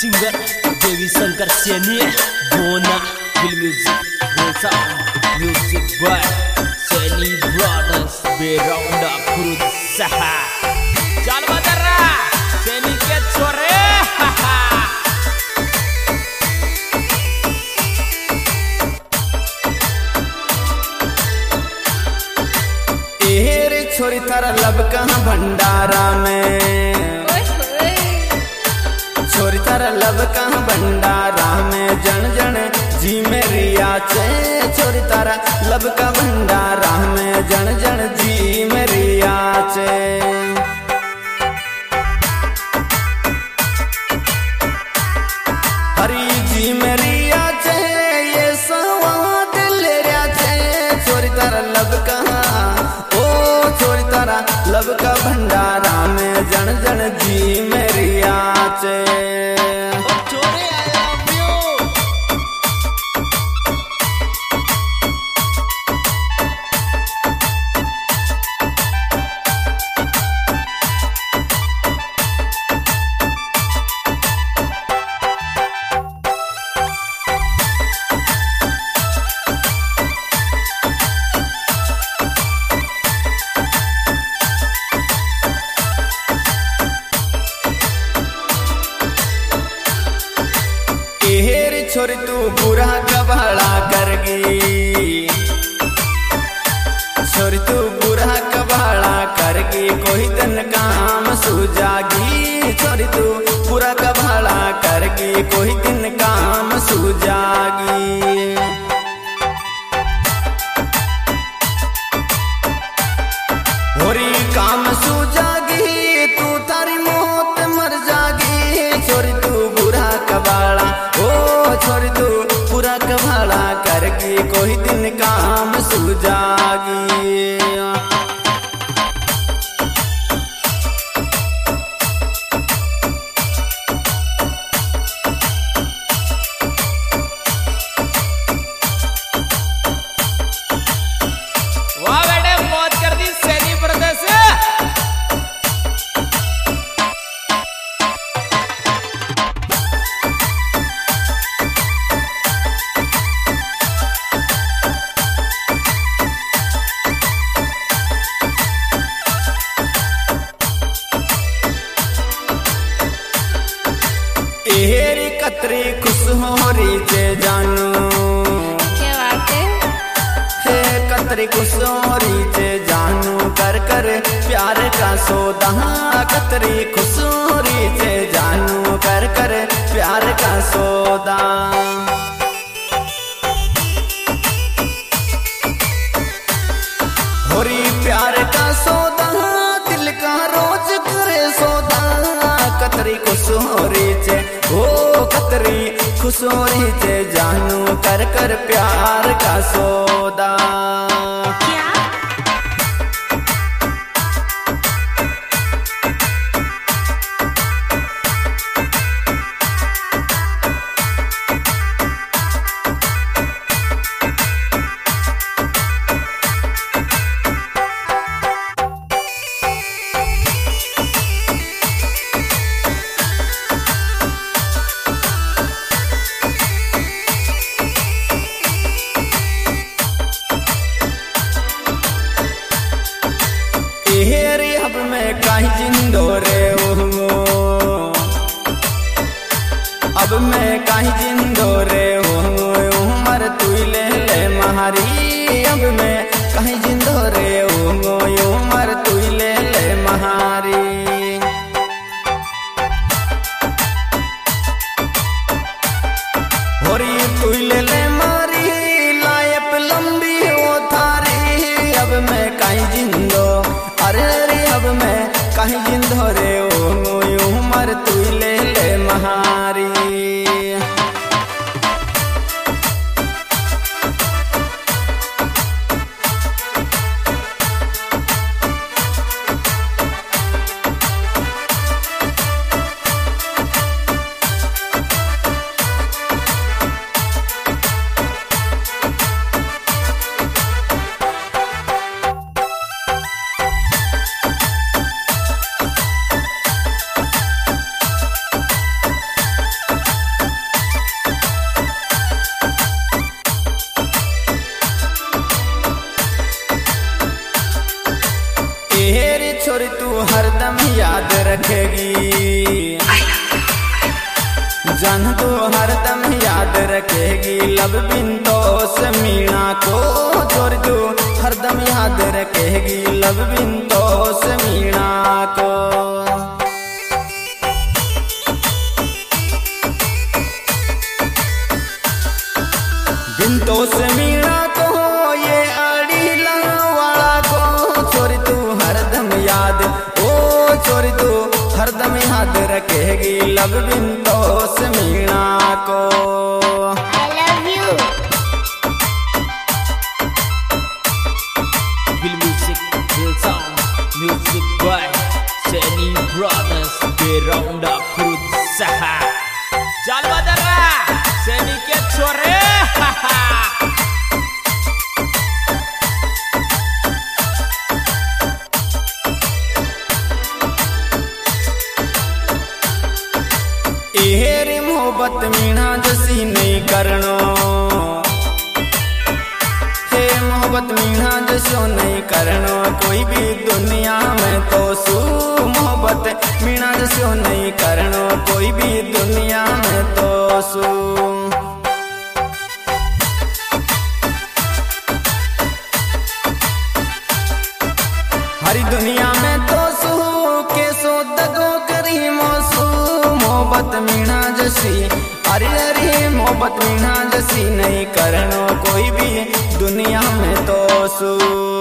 Singer देवी शंकर सैनी बोना film music by Saini brothers Beraunda Khurud सहा चल बदरा सैनी के छोरे एरे छोरी तारा लब कहाँ भंडारा में, छोरी तारा लब कहाँ भंडारा में, जन जन जी मेरिया चे छोरी तारा लब का भंडारा में, जन जन जी मेरिया चे। हरी जी मेरिया चे ये सवाद ले रहा चे, छोरी तारा लब कहाँ छोरी तारा लब का भंडारा में, जन जन जी मेरिया चे। छोरी तू बुरा कबाड़ा करगी, छोरी तू बुरा कबाड़ा करगी, कोई दिन काम सूझागी, छोरी तू बुरा कबाड़ा करगी, कोई दिन काम सूझागी। होरी काम सूझागी तू तारी मौत मर जागी, छोरी तू बुरा कबाड़ा छोरी तू पूरा कबाड़ा करगी, कोई दिन काम सूझागी। वाह बेटे मौत कर दी सैनी ब्रदर्स। एरी कतरी खुश हो रही चे जानू, क्या बात है कतरी खुश हो रही चे जानू, कर कर प्यार का सौदा, कतरी खुश हो रही चे जानू, कर कर प्यार का सौदा। होरी प्यार का सौदा दिल का रोज करे सौदा, कतरी खुश हो रही चे ओ कतरी खुश हो रही चे जानू, कर कर प्यार का सौदा। हेरे अब मैं काहे जिंदो रे हो, अब मैं काहे जिंदो रे हो, उमर तू ले ले महारी, अब मैं काहे जिंदो रे हो, उमर तू ले ले महारी। होरी तू ले ले मारी लायप लंबी हो थारी, अब मैं काहे जिंदो अरे रे अब मैं कहीं जिंदो रे ओ उमर तू ले ले महारी। रखेगी, जान तू हरदम याद रखेगी। लब बिंदो से मीणा को छोड़ तू हरदम याद रखेगी, लब बिंदो से मीणा को। बिंदो से मीणा को ये अड़ीला वाला को छोड़ तू हरदम याद, ओ छोड़ तू हरदम याद रखेगी, लब बिंदो से मीणा को। I love you. Bill Music, Bill Sound, Music by Seni Brothers, Beronda Kurutsaha. Jal Badara, Seni ke chore. Ehri मोहब्बत मीणा जैसी नहीं करनो, हे मोहब्बत मीणा जैसो नहीं करनो कोई भी दुनिया में तो सू। मोहब्बत मीणा जैसो नहीं करनो कोई भी दुनिया में तो सू। हरी दुनिया में तो सू के सो दगो करी मोसू। मोहब्बत मीणा जैसी अरे अरे मोहब्बत मीणा जैसी नहीं करनो कोई भी दुनिया में तो सू।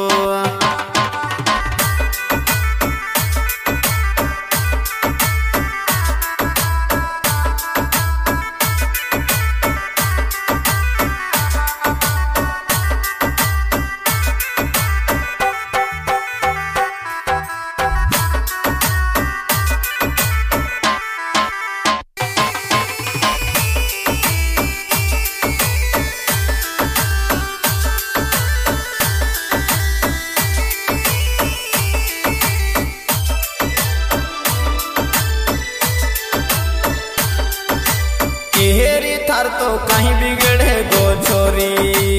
हेरी थार तो कहीं बिगड़े गो छोरी,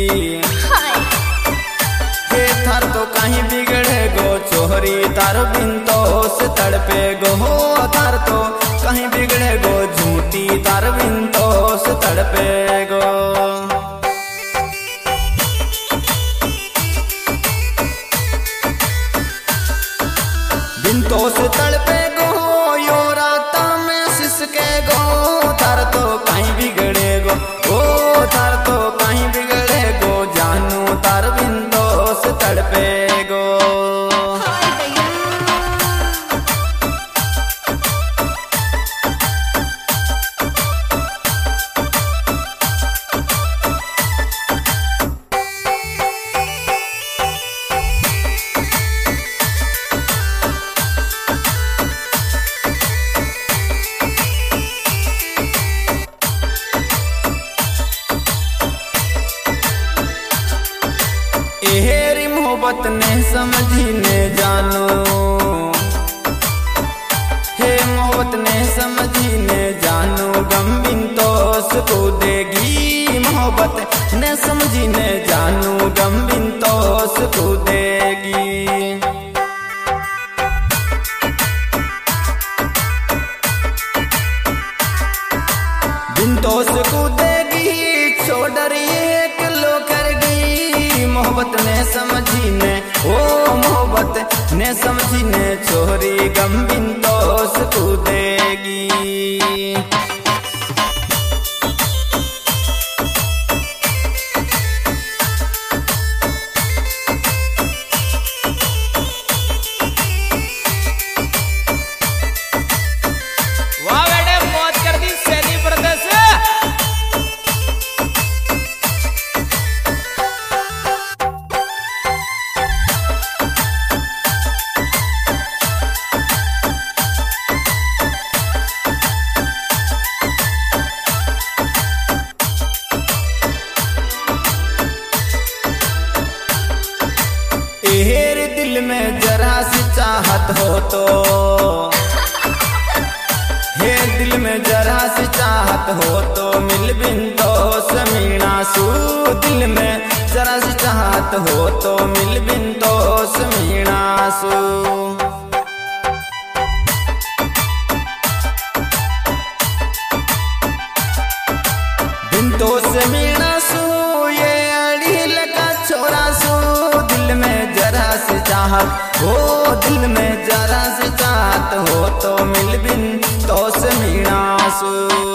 हे थार तो कहीं बिगड़े गो छोरी। तार बिंदो से तड़पे गो हो, थार तो कहीं बिगड़े गो झूठी। तार बिंदो से तड़पे गो। बिंदो से तड़पे गो यो राता में सिसके गो। तार तो कहीं बिगड़े गो, ओ तार तो कहीं बिगड़े गो जानू। तार बिंदो से तड़पे गो। एहरी मोहब्बत ने समझी ने जानो, हे मोहब्बत ने समझी ने जानो। गम बिंदो को देगी मोहब्बत ने समझी ने जानो। गम बिंदो को देगी। बिंदो को देगी छोड़ एक लो करगी। मोहब्बत ने समझी ने, ओ मोहब्बत ने समझी ने छोरी। गम बिंदो को देगी। वाह बेटे मौज कर दी सैनी ब्रदर्स। तेरे दिल में जरा सी चाहत हो तो, हे दिल में जरा सी चाहत हो तो मिल बिंदो से मीणा सू। दिल में जरा सी चाहत हो तो मिल बिंदो से मीणा सू। चाहत हो दिल में जरा से चाहत हो तो मिल बिन तो से मीणासु।